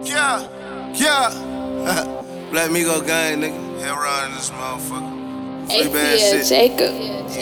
Yeah, Black Migo gang, nigga. Hell around in this motherfucker. Free bad shit. Jacob.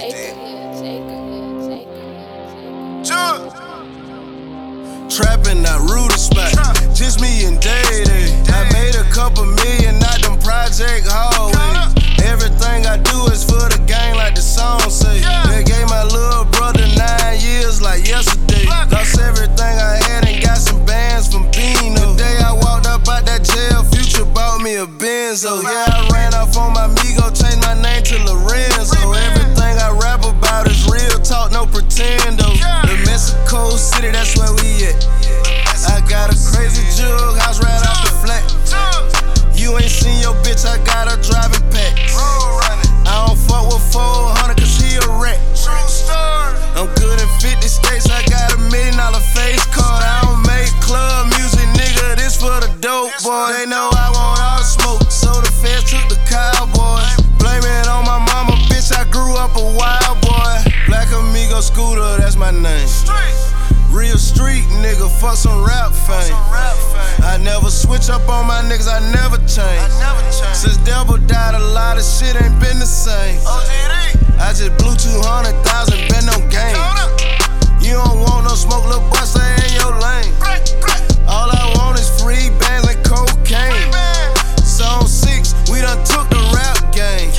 Trapping out rude spot. Just me and Day Day. I made a couple million out them project hallways. Everything I do is for the gang, like the song say. They gave my little brother 9 years like yesterday. Lost everything I had and got some bands from Beano. The day I walked up out that jail, Future bought me a Benzo. Yeah, I ran off on my Migo, changed my name to Lorenzo. Everything I rap about is real talk, no pretendo. The Mexico City, that's where we at. I got a crazy jug house right off the flat. You ain't seen your bitch, I got her driving packs. I don't fuck with 400 cause he a wreck. I'm good in 50 states, I got $1 million face card. I don't make club music, nigga, this for the dope boy. They know I want all the smoke, so the feds took the Cowboys. Blame it on my mama, bitch, I grew up a wild boy. Black Amigo Scooter, that's my name. Real street nigga, fuck some rap fame. I never switch up on my niggas, I never change. Since Devil died, a lot of shit ain't been the same. I just blew 200,000, bet no game. You don't want no smoke, little boy, stay in your lane. All I want is free bands and cocaine. Zone 6, we done took the rap game.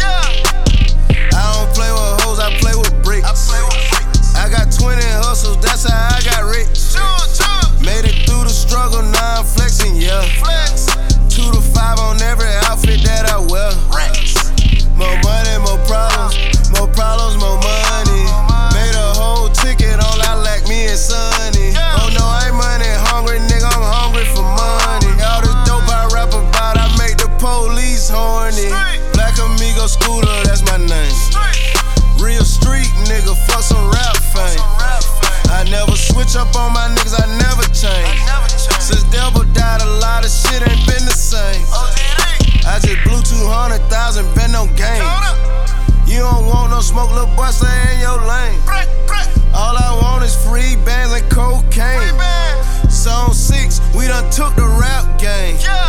I don't play with hoes, I play with bricks. I got 20 hustles, that's how I got rich. Made it through the struggle, now I'm flexing, yeah. 2 to 5 on every outfit that I wear. More money, more problems, more money. Made a whole ticket on I like me and Sonny. Oh no, I ain't money hungry, nigga, I'm hungry for money. All this dope I rap about, I make the police horny. Black Amigo Scooter, that's my name. Real street nigga, fuck some rap fame. I never switch up on my niggas, I never change. Since Devil died, a lot of shit ain't been the same. I just blew 200,000, bet no game. You don't want no smoke, little boy, stay in your lane. All I want is free bands and cocaine. Zone 6, we done took the rap game.